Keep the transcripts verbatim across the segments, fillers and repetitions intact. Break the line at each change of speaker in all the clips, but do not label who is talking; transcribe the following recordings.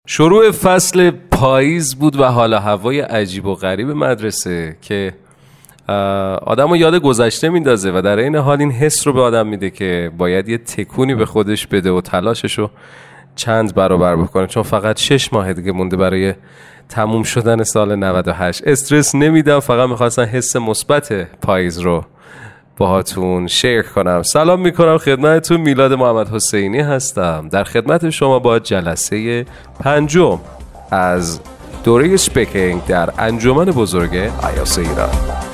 شروع فصل پاییز بود و حال و هوای عجیب و غریب مدرسه که آدم رو یاد گذشته میندازه و در این حال این حس رو به آدم میده که باید یه تکونی به خودش بده و تلاشش رو چند برابر بکنه، چون فقط شش ماه دیگه مونده برای تموم شدن سال نود و هشت. استرس نمیدم، فقط میخواستم حس مثبت پاییز رو باهاتون شیر کنم. سلام میکنم خدمتتون، میلاد محمد حسینی هستم، در خدمت شما با جلسه پنجم از دوره سپیکینگ در انجمن بزرگ ایاس ایران.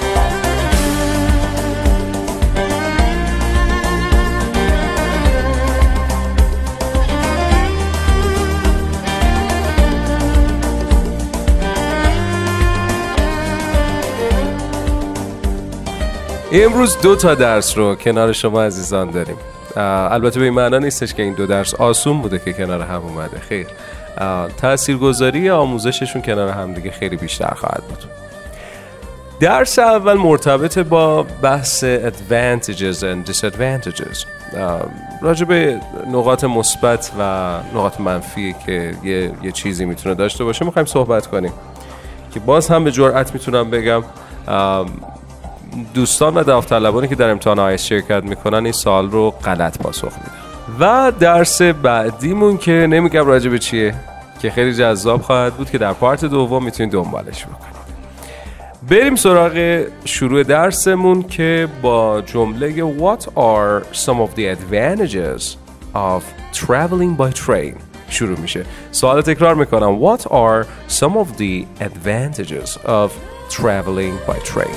امروز دو تا درس رو کنار شما عزیزان داریم. البته به این معنا نیستش که این دو درس آسون بوده که کنار هم اومده، خیر، تاثیرگذاری آموزششون کنار هم دیگه خیلی بیشتر خواهد بود. درس اول مرتبط با بحث advantages and disadvantages، راجع به نقاط مثبت و نقاط منفی که یه, یه چیزی میتونه داشته باشه میخوایم صحبت کنیم، که باز هم به جرئت میتونم بگم دوستان و داوطلبانی که در امتحان آیلتس شرکت میکنن این سوال رو غلط پاسخ میدن. و درس بعدیمون که نمیگم راجع به چیه، که خیلی جذاب خواهد بود، که در پارت دوم میتونید دنبالش بکنید. بریم سراغ شروع درسمون که با جمله What are some of the advantages of traveling by train شروع میشه. سوال تکرار میکنم What are some of the advantages of traveling by train؟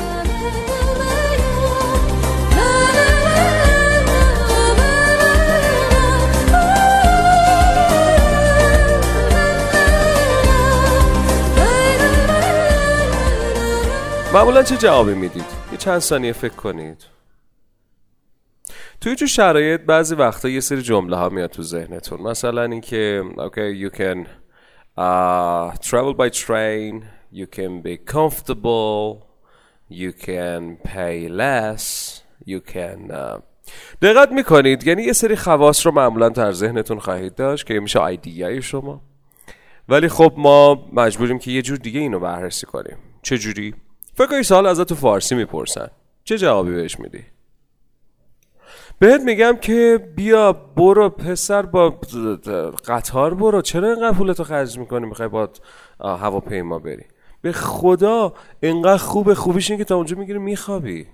معمولا چه جوابی میدید؟ یه چند ثانیه فکر کنید. توی چه شرایط بعضی وقتا یه سری جمله ها میاد تو ذهنتون، مثلا اینکه okay, you can uh, travel by train, you can be comfortable, you can pay less, you can uh... دقت میکنید؟ یعنی یه سری خواص رو معمولا در ذهنتون خواهید داشت که میشه ایدیای شما، ولی خب ما مجبوریم که یه جور دیگه اینو بررسی کنیم. چه جوری؟ فکر کنی سوال ازت تو فارسی میپرسن، چه جوابی بهش میدی؟ بهت میگم که بیا برو پسر با قطار برو، چرا اینقدر پولتو خرج میکنی میخوای با هواپیما بری؟ به خدا اینقدر خوبه، خوبیش اینه که تا اونجا میگیری میخوابی.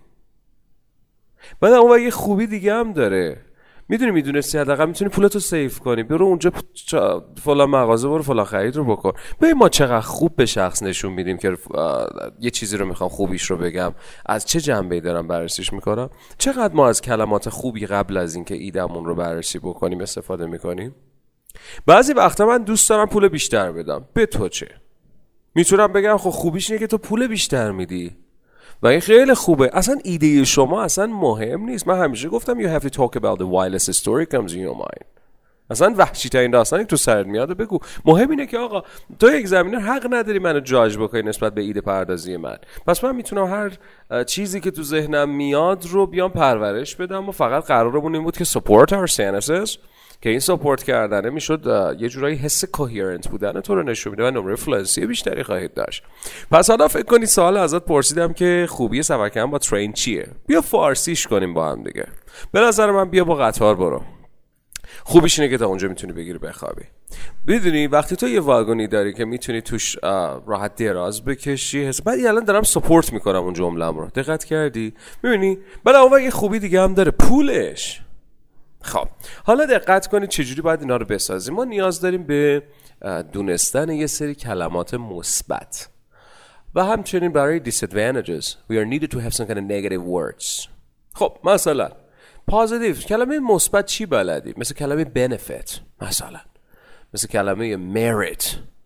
بعد اون یه خوبی دیگه هم داره، میدونی میدونستی حداقل میتونی پولتو سیف کنی، برو اونجا فلان مغازه برو فلان خرید رو بکن. ببین ما چقدر خوب به شخص نشون میدیم که یه چیزی رو میخوام خوبیش رو بگم، از چه جنبه‌ای دارم بررسیش میکنم. چقدر ما از کلمات خوبی قبل از اینکه ایدمون رو بررسی بکنیم استفاده میکنیم. بعضی وقتا من دوست دارم پول بیشتر بدم، به تو چه؟ میتونم بگم خب خوبیش اینه که تو پول بیشتر میدی و این خیلی خوبه، اصلا ایده شما اصلا مهم نیست. من همیشه گفتم you have to talk about the wildest story comes in your mind. اصلا وحشی ترین داستانی تو سرت میاد بگو. مهم اینه که آقا تو یک زمینه حق نداری منو جاج بکنی نسبت به ایده پردازی من، پس من میتونم هر چیزی که تو ذهنم میاد رو بیام پرورش بدم و فقط قرارمون این بود که support our senses، که این ساپورت کردنه میشد یه جورایی حس کوهرنت بودن تو رو نشون میده و نمره فلوئنسی بیشتری خواهید داشت. پس حالا فکر کنید سوال ازت پرسیدم که خوبی سفر کردن با ترین چیه، بیا فارسیش کنیم با هم دیگه. به نظر من بیا با قطار برو، خوبیش اینه که تا اونجا میتونی بگیری بخوابی. میدونی وقتی تو یه واگونی داری که میتونی توش راحت دراز بکشی، حس بعد الان دارم ساپورت میکنم اون جمله‌ام رو، دقت کردی؟ میبینی بعد اون یه خوبی دیگه هم داره، پولش. خب حالا دقت کنید چجوری باید اینا رو بسازیم. ما نیاز داریم به دونستن یه سری کلمات مثبت و همچنین برای disadvantages we are needed to have some kind of negative words. خب مثلا positive کلمه مثبت چی بلدی؟ مثل کلمه benefit، مثلا مثل کلمه merit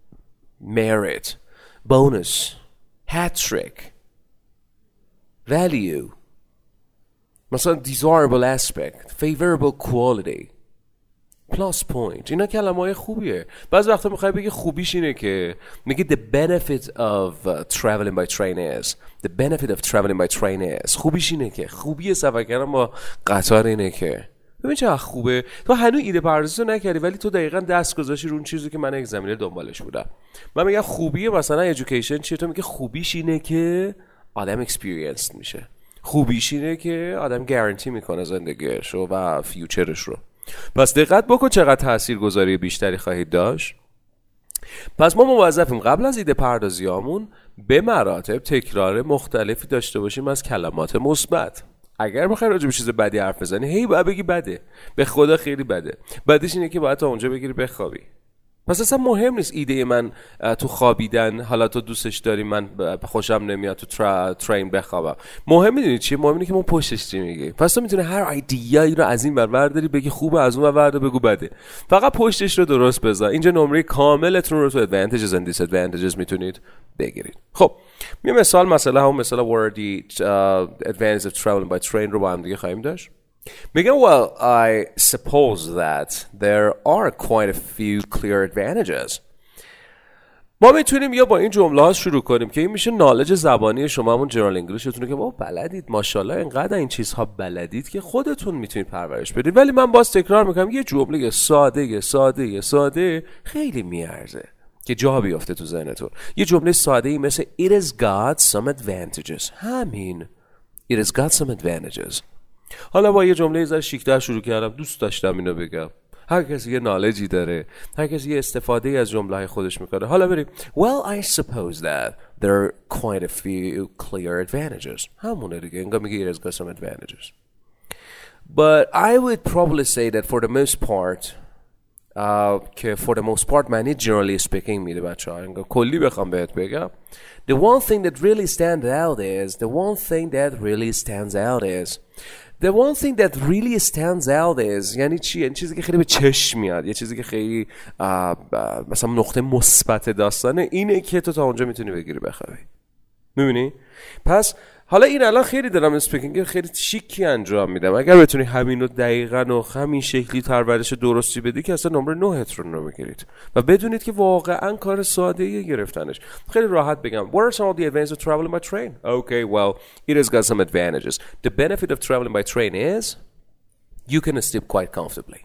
merit bonus hat trick value، مثلا desirable aspect favorable quality plus point. اینا کلمه‌های خوبیه. بعضی وقتا میخوای بگی خوبیش اینه که میگی the benefit of uh, traveling by train is the benefit of traveling by train is خوبیش اینه که خوبی سفر کردن با قطار اینه که ببین چقدر خوبه. تو هنوز ایده پردازی رو نکردی ولی تو دقیقاً دست گذاشتی رو اون چیزی که من اگزامینر دنبالش بودم. من میگم خوبیه مثلا ادویکیشن چیه، تو میگه خوبیش اینه که آدم اکسپریانس میشه، خوبیش اینه که آدم گارانتی میکنه زندگیش رو و فیوچرش رو. پس دقت بکن چقدر تاثیرگذاری بیشتری خواهید داشت. پس ما موظفیم قبل از ایده پردازیامون به مراتب تکرار مختلفی داشته باشیم از کلمات مثبت. اگر میخوای راجع به چیز بدی حرف بزنی هی باید بگی بده، به خدا خیلی بده. بعدش اینه که باید تا اونجا بگیری بخوابی. پس اصلا مهم نیست ایده من تو خوابیدن حالا تو دوستش داری من خوشم نمیاد تو ترا، ترین بخوابم. مهم میدونی چیه؟ مهم اینه که ما پشتش چی میگی. پس تو میتونی هر ایده‌ای رو از این ور برداری بگی خوبه، از اون ور بردار بگو بده، فقط پشتش رو درست بذار. اینجا نمره کاملتون رو تو advantages and disadvantages میتونید بگیرید. خب یه مثال مثلا هم مثلا وردی uh, advantage of traveling by train رو با هم دیگه خواهیم داشت. میگم well I suppose that there are quite a few clear advantages. ما میتونیم یا با این جمله ها شروع کنیم که این میشه نالج زبانی شما، همون جنرال انگلیشتونه که ما بلدید، ماشاءالله اینقدر این چیزها بلدید که خودتون میتونید پرورش بدید. ولی من باز تکرار میکنم یه جمله ساده ساده ساده خیلی میارزه که جا بیافته تو ذهنتون. یه جمله ساده ای مثل it has got some advantages. همین it has got some advantages. حالا با یه جمله زر شیک‌تر شروع کردم، دوست داشتم اینو بگم. هر کسی یه نالجی داره، هر کسی یه استفاده از جمله‌های خودش میکنه. حالا بریم well I suppose that there are quite a few clear advantages. همونه دیگه، انگار میگه it has got some advantages. But I would probably say that for the most part uh, که for the most part معنی generally speaking میده بچه‌ها. انگار کلی بخوام بهت بگم the one thing that really stands out is the one thing that really stands out is The one thing that really stands out is یعنی چی؟ یعنی چیزی که خیلی به چشم میاد، یه چیزی که خیلی مثلا نقطه مثبت داستانه اینه که تو تا اونجا میتونی بگیری بخوابی. میبینی؟ پس حالا این الان خیلی دارم اسپیکینگ خیلی شیکی انجام میدم. اگر بتونی همین رو دقیقاً و همین شکلی پرورش درستی بدی که اصلا نمره نهتون رو بگیرید و بدونید که واقعاً کار ساده‌ایه گرفتنش. خیلی راحت بگم What are some of the advantages of traveling by train? Okay, well, it has got some advantages. The benefit of traveling by train is you can sleep quite comfortably.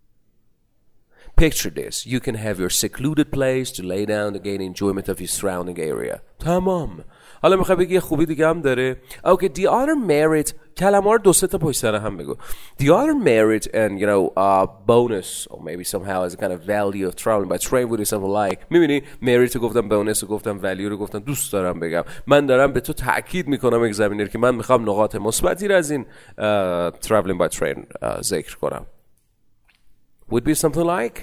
Picture this. You can have your secluded place to lay down to gain enjoyment of your surrounding area. تمام. حالا میخوای بگی یه خوبی دیگه هم داره. Okay, the other merit کلمه رو دو سه تا پشت سر هم بگو. The other merit and you know uh, bonus or maybe somehow as a kind of value of traveling by train would be something like میبینی merit رو گفتم، bonus رو گفتم، value رو گفتم. دوست دارم بگم من دارم به تو تاکید میکنم اگزامینر که من میخوام نقاط مثبتی رو از این uh, traveling by train uh, ذکر کنم. Would be something like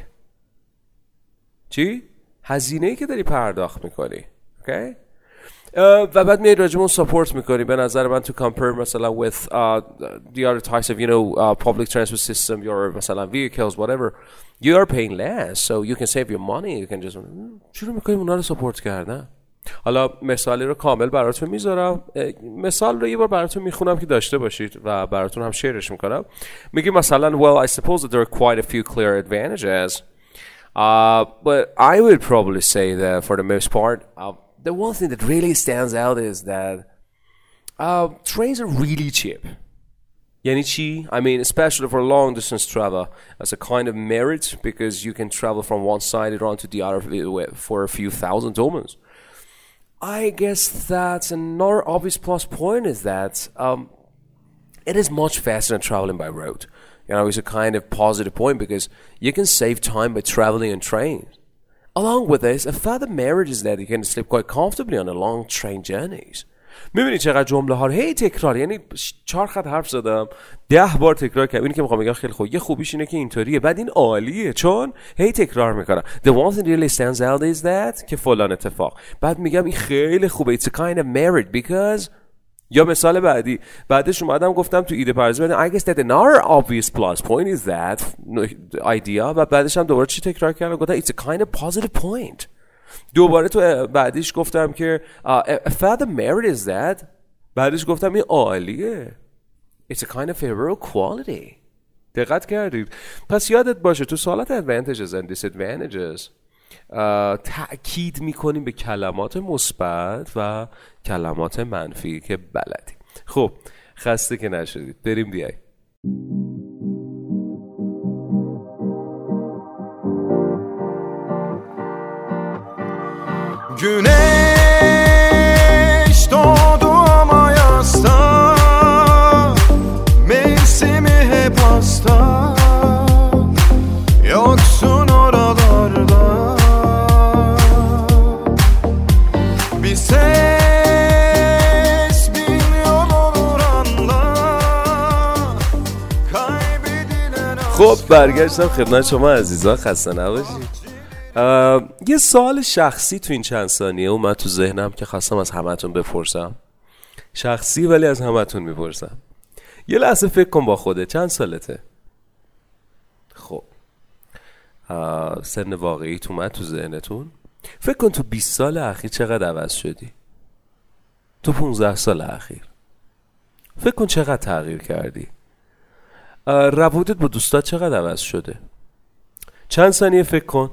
چی؟ هزینه‌ای که داری پرداخت میکنی. Okay? Uh, و بعد میای راجمون ساپورت میکنی. به نظر من to compare مثلا with uh, the other types of you know uh, public transport system, your مثلا vehicles, whatever, you are paying less, so you can save your money. You can just شروع میکنیم اونا رو ساپورت کردن. حالا مثالی رو کامل براتون میذارم. مثال رو یه بار براتون میخونم که داشته باشید و براتون هم شیرش میکنم. میگه مثلا well I suppose that there are quite a few clear advantages, uh, but I would probably say that for the most part uh, the one thing that really stands out is that uh, trains are really cheap. Yani chi? I mean, especially for long distance travel, as a kind of merit because you can travel from one side around to the other for a few thousand domans. I guess that's another obvious plus point is that um, it is much faster than traveling by road. You know, it's a kind of positive point because you can save time by traveling in trains. Along with this, a further merit is that you can sleep quite comfortably on a long train journeys. میبینی چقدر جمله ها هی تکرار، یعنی چهار خط حرف زدم ده بار تکرار کردم. اینی که میخوام بگم خیلی خوب. یه خوبیش اینه که اینطوریه، بعد این عالیه چون هی تکرار میکنم. The one thing really stands out is that که فلان اتفاق. بعد میگم این خیلی خوبه. It's a kind of merit because یا مثال بعدی بعدش اومدم گفتم تو ایده پردازی I guess that another obvious plus point is that idea و بعدش هم دوباره چی تکرار کردم گفتم it's a kind of positive point. دوباره تو بعدیش گفتم که uh, a further merit is that بعدش گفتم این عالیه. It's a kind of favorable quality. دقت کردید؟ پس یادت باشه تو سوالات advantages and disadvantages تأکید میکنیم به کلمات مثبت و کلمات منفی که بلدیم. خب خسته که نشدید، بریم بیای.
Güneş doğdu ama yasta, mevsimi hep hasta, yoksun oralarda. Bir ses bin yol olur anla, kaybedilen.
خب برگشتم خدمت شما عزیزان، خسته نباشید. یه سوال شخصی تو این چند ثانیه اومد تو ذهنم که خواستم از همتون بپرسم. شخصی ولی از همتون میپرسم. یه لحظه فکر کن با خودت، چند سالته؟ خب سن واقعی تو اومد تو ذهنتون؟ فکر کن تو بیست سال اخیر چقدر عوض شدی. تو پونزده سال اخیر فکر کن چقدر تغییر کردی. روابطت با دوستات چقدر عوض شده. چند ثانیه فکر کن.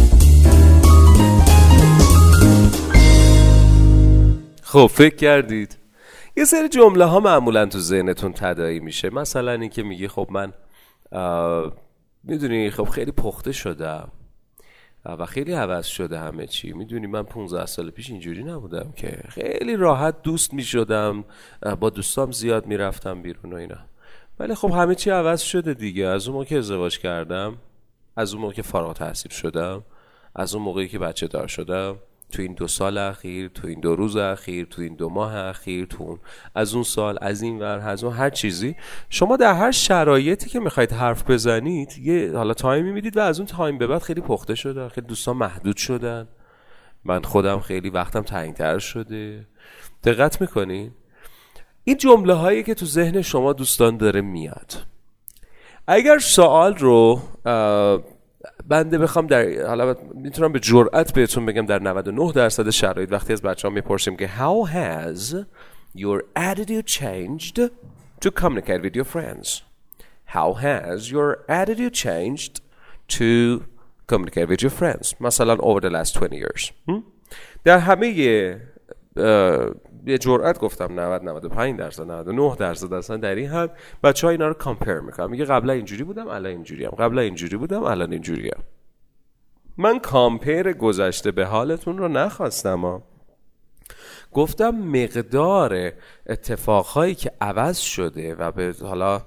خب فکر کردید؟ یه سری جمله ها معمولا تو ذهنتون تداعی میشه. مثلا این که میگی خب من میدونی خب خیلی پخته شدم و خیلی عوض شده همه چی. میدونی من پونزده سال پیش اینجوری نبودم که خیلی راحت دوست میشدم، با دوستام زیاد میرفتم بیرون و اینا، ولی خب همه چی عوض شده دیگه. از اون موقع که ازدواج کردم، از اون موقع که فارغ التحصیل شدم، از اون موقعی که بچه دار شدم، تو این دو سال اخیر، تو این دو روز اخیر، تو این دو ماه اخیر، تو اون از اون سال، از این ور، از اون هر چیزی، شما در هر شرایطی که میخواید حرف بزنید یه حالا تایمی میدید و از اون تایم به بعد خیلی پخته شده، خیلی دوستان محدود شدن، من خودم خیلی وقتم تنگ‌تر شده. دقت میکنین؟ این جمله هایی که تو ذهن شما دوستان داره میاد. اگر سوال رو بنده بخوام در حالا میتونم به جرئت بهتون بگم در نود و نه درصد شرایط وقتی از بچه‌ها میپرسیم که how has your attitude changed to communicate with your friends, how has your attitude changed to communicate with your friends, مثلا over the last twenty years. در همه یه جرأت گفتم نود نود و پنج درصد نود و نه درصد اصلا در این حد بچه‌ها اینا رو کامپیر میکنن. میگه قبلا اینجوری بودم الان اینجوریم، قبلا اینجوری بودم الان اینجوریم. من کامپیر گذشته به حالتون رو نخواستم ها. گفتم مقدار اتفاقهایی که عوض شده و به حالا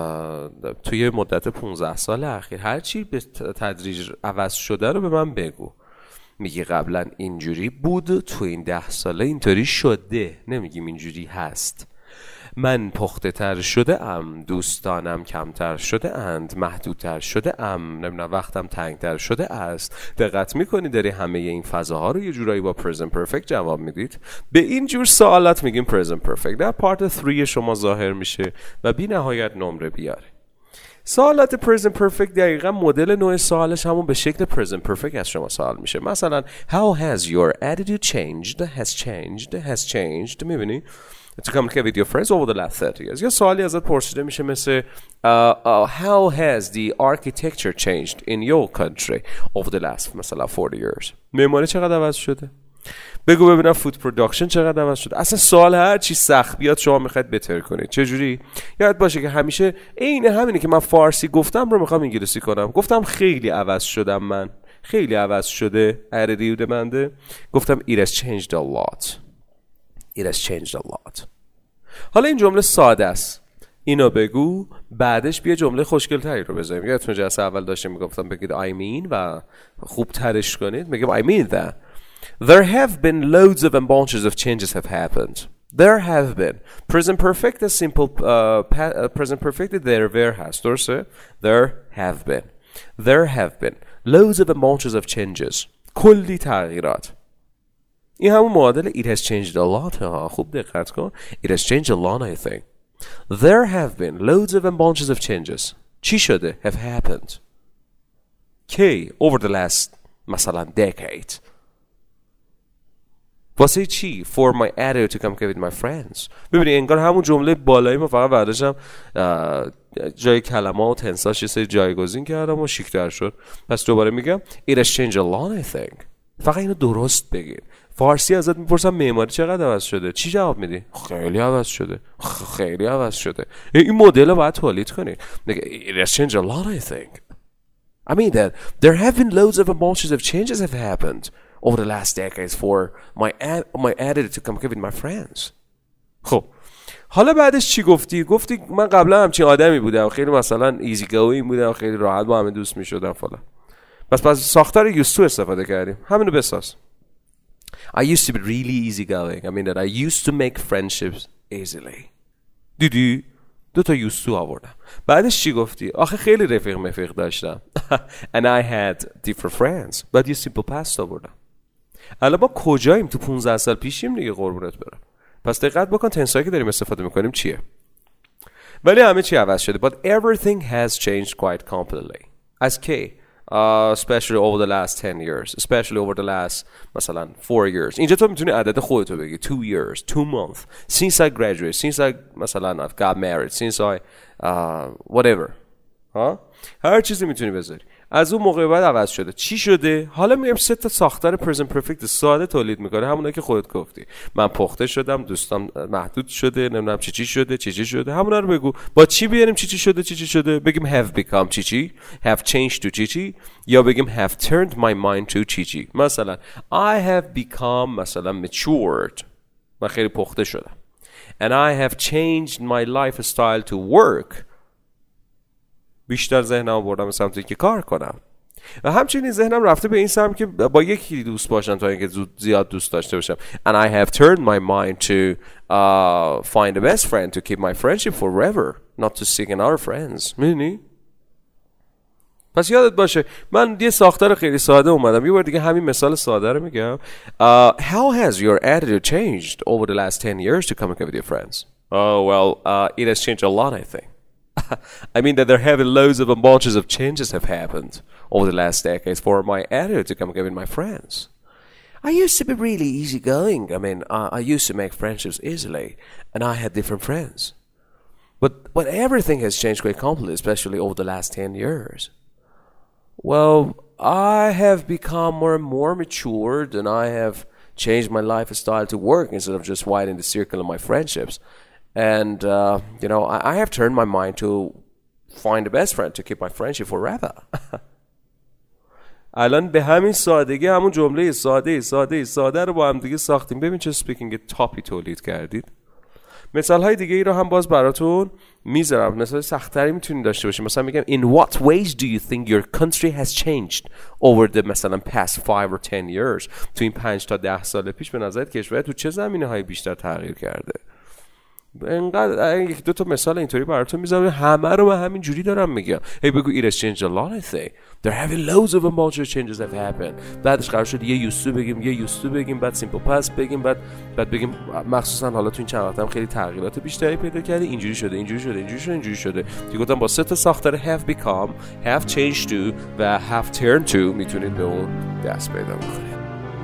توی مدت پونزده سال اخیر هر چی به تدریج عوض شده رو به من بگو. میگی قبلا اینجوری بود، تو این ده ساله اینطوری شده، نمیگیم اینجوری هست. من پخته تر شده ام، دوستانم کمتر شده اند، محدودتر شده ام، نمیدونم وقتم تنگتر شده است. دقت میکنی داری همه این فضاها رو یه جورایی با present perfect جواب میدید. به این جور سوالات میگیم present perfect. در پارت سه شما ظاهر میشه و بی نهایت نمره بیاره. سوالات present perfect دقیقا مدل نوع سوالش همون به شکل present perfect از شما سوال میشه. مثلا how has your attitude changed, has changed, has changed. میبینی؟ To communicate with your friends over the last thirty years. یا سوالی ازت پرسیده میشه مثل uh, uh, how has the architecture changed in your country over the last مثلا forty years. معماری چقدر عوض شده؟ بگو ببینم فود پروداکشن چقدر عوض شده. اصلا سوال هر چی سخت بیاد شما میخواید بهتر کنید. چه جوری؟ یاد باشه که همیشه عین همینه که من فارسی گفتم رو میخوام انگلیسی کنم. گفتم خیلی عوض شدم من. خیلی عوض شده. اتیتود منده. گفتم it has changed a lot. It has changed a lot. حالا این جمله ساده است. اینو بگو، بعدش بیا جمله خوشگل تری رو بذاریم. یادتون جلسه اول داشتیم میگفتم بگید I mean و خوب ترش کنید. میگم I mean that there have been loads of and bunches of changes have happened. There have been. Present perfect is simple uh, pa- uh, present perfect there where has. درسته؟ There have been. There have been loads of and bunches of changes. کلی تغییرات. این همون معادل it has changed a lot. ها خوب دقت کن. It has changed a lot I think. There have been loads of and bunches of changes. چی شده؟ Have happened. کی؟ Over the last مثلا decade. واسه چی؟ For my attitude to communicate with my friends. ببینی انگار همون جمله بالایی ما فقط بعدشم جای کلمه و تنساش یه سری جایگزین کردم و شیک‌تر شد. پس دوباره میگم It has changed a lot I think. فقط اینو درست بگید. فارسی ازت میپرسم معماری چقدر عوض شده؟ چی جواب میدی؟ خیلی عوض شده. خیلی عوض شده. این مدل رو باید تولید کنید. میگه It has changed a lot I think. I mean that there have been loads of bunches of changes have happened over the last decades for my ad- my attitude to communicate with my friends. خب حالا بعدش چی گفتی؟ گفتی من قبلا همچین آدمی بودم، خیلی مثلا ایزی گوینگ بودم، خیلی راحت با همه دوست میشدم فلان. پس پس ساختار used to استفاده کردیم. همینو بساز. I used to be really easygoing. I mean that I used to make friendships easily. دیدی؟ دو تا used to آوردم. بعدش چی گفتی؟ آخه خیلی رفیق مفیق داشتم. And I had different friends. بعد یه simple past آوردم. الان ما کجاییم؟ تو پانزده سال پیشیم دیگه قربونت برم. پس دقت بکن تنسایی که داریم استفاده میکنیم چیه. ولی همه چی عوض شده. But everything has changed quite completely. از کی؟ Uh, especially over the last ten years, especially over the last مثلا four years. اینجا تو میتونی عدد خودتو بگی. two years, two months, since I graduated, since I مثلا I've got married, since I uh, whatever. ها؟ هر چیزی میتونی بذاری. از اون موقع بعد عوض شده. چی شده؟ حالا میگم سه تا ساختار present perfect ساده تولید میکنه، همونایی که خودت گفتی. من پخته شدم، دوستام محدود شده، نمیدونم چی چی شده، چی چی شده. همونا رو بگو. با چی بیاریم چی چی شده، چی چی شده؟ بگیم have become چی چی، have changed to چی چی، یا بگیم have turned my mind to چی چی. مثلا I have become مثلا matured. من خیلی پخته شدم. And I have changed my lifestyle to work. بیشتر ذهنم بردم به سمتی که کار کنم و همچنین ذهنم رفته به این سمت که با یکی دوست باشم تا اینکه زیاد دوست داشته باشم. And I have turned my mind to uh, find a best friend to keep my friendship forever, not to seek another friends. میدونی؟ پس یادت باشه من یه ساختار خیلی ساده اومدم یه بار دیگه همین مثال ساده رو میگم. uh, How has your attitude changed over the last ten years to communicate with your friends? Oh well, uh, it has changed a lot, I think. I mean that there have been loads of a bunches of changes have happened over the last decades for my attitude to communicate with my friends. I used to be really easygoing. I mean, uh, I used to make friendships easily, and I had different friends. But but everything has changed quite completely, especially over the last ten years. Well, I have become more and more matured, and I have changed my lifestyle to work instead of just widening the circle of my friendships. And, uh, you know, I, I have turned my mind to find the best friend to keep my friendship forever. الان به همین سادگی همون جمله ساده ساده ساده رو با هم دیگه ساختیم. ببین چه سپیکینگ تاپی تولید کردید. مثال های دیگه ای رو هم باز براتون میذارم. مثال سخت‌تری میتونید داشته باشید. مثلا میگم In what ways do you think your country has changed over the مثلا past five or ten years? تو این پنج تا ده سال پیش به نظرت کشور تو چه زمینه‌های بیشتر تغییر کرده؟ اینقدر یک دو تا مثال اینطوری براتون میذارم همه رو من همین جوری دارم میگم. هی بگو it has changed a lot I think. There have been loads of emotional changes that have happened. بعدش قرار شد یه used to بگیم یه used to بگیم بعد simple past بگیم بعد بعد بگیم مخصوصا حالا تو این چند وقت هم خیلی تغییرات بیشتری پیدا کرده اینجوری شده اینجوری شده اینجوری شده اینجوری شده. دیگه گفتم با سه تا ساختار have become, have changed to و have turned to میتونید به اون دست پیدا بکنید.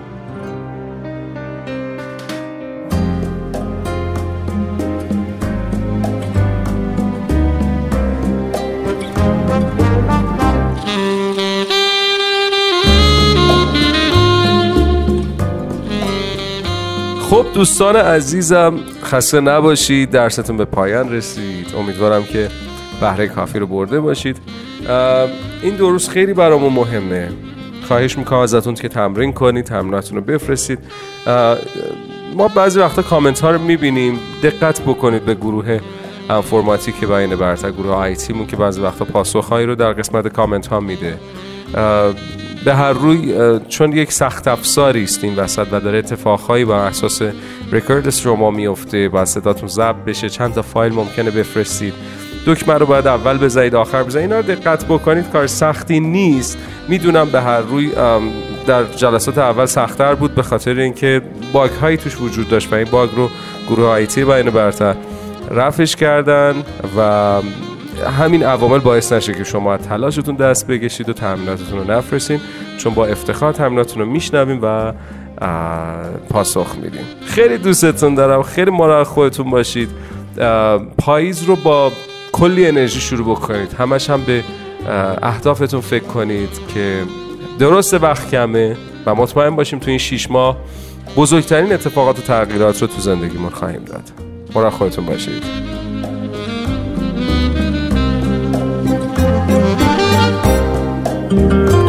خب دوستان عزیزم خسته نباشید، درستون به پایان رسید. امیدوارم که بهره کافی رو برده باشید. این دو روز خیلی برامون مهمه. خواهش میکنم ازتون که تمرین کنید، تمریناتون رو بفرستید. ما بعضی وقتا کامنت ها رو میبینیم، دقت بکنید به گروه انفورماتیک که بین برتر، گروه آیتیمون که بعضی وقتا پاسخهایی رو در قسمت کامنت ها میده. به هر روی چون یک سخت افزاری است این وسط و داره اتفاقهایی بر اساس رکورد شما میفته و صداتون ضبط بشه، چند تا فایل ممکنه بفرستید، دکمه رو باید اول بزنید آخر بزنید. اینا رو دقت بکنید، کار سختی نیست. میدونم به هر روی در جلسات اول سخت‌تر بود به خاطر اینکه باگ هایی توش وجود داشت و این باگ رو گروه آیتی بین برتر رفعش کردن و همین عوامل باعث نشه که شما تلاشتون دست بکشید و تمریناتتون رو نفرستین، چون با افتخار تمریناتتون رو میشنویم و پاسخ میدیم. خیلی دوستتون دارم، خیلی مراقب خودتون باشید. پاییز رو با کلی انرژی شروع بکنید، همش هم به اهدافتون فکر کنید که درست وقت کمه و مطمئن باشیم تو این شیش ماه بزرگترین اتفاقات و تغییرات رو تو زندگیمون خواهیم داد. مراقب خودتون باشید.